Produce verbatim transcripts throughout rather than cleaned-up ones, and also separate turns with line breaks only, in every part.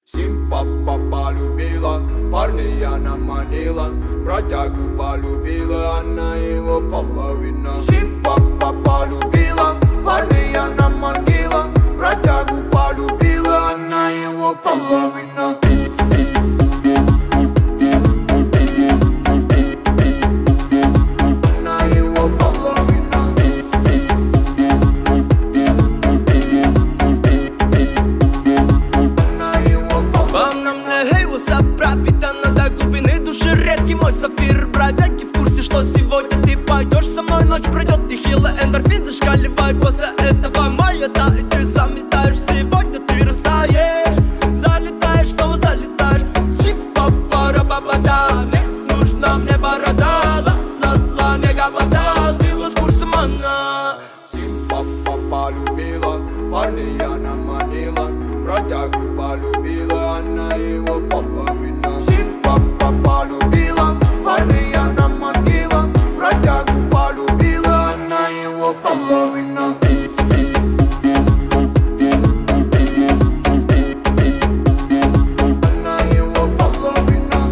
Симпапа полюбила, парня она манила, бродягу полюбила, она его половина. Симпапа полюбила, парня она манила, бродягу полюбила, она его половина.
Редкий мой сафир, бродяги в курсе, что сегодня ты пойдешь со мной, ночь пройдет нехило, эндорфин зашкаливай. После этого моя да, и ты заметаешь. Сегодня ты растаешь, залетаешь, снова залетаешь. Сипа-пара-ба-ба-да, мне нужна мне борода. Ла-ла-ла, не габада, сбила с курса мана.
Симпапа полюбила, парня она манила, бродягу полюбила, она его половина. Симпапа полюбила, парня она манила, бродягу полюбила, она его половина. Она его половина.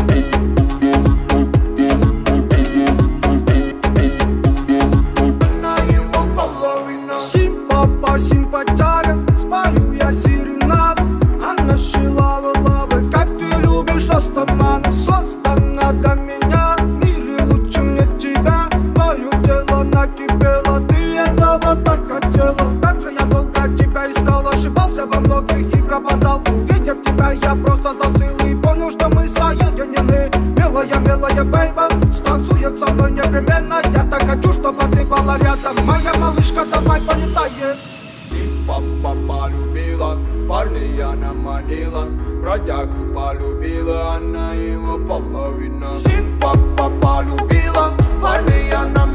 Она его половина.
Симпапа, симпатяга, спою я серенаду. Она шила лавы, как ты любишь, растамана. Создана для меня, в мире лучше мне тебя. Твое тело накипело, ты этого так хотела. Так же я долго тебя искал, ошибался во многих и пропадал. Увидев тебя, я просто застыл и понял, что мы соединены. Милая, милая бейба, станцует со мной непременно. Я так хочу, чтобы ты была рядом. Моя малышка, давай полетай.
Симпапа полюбила, парня она манила, бродягу полюбила, она его половина. Симпапа полюбила, парня она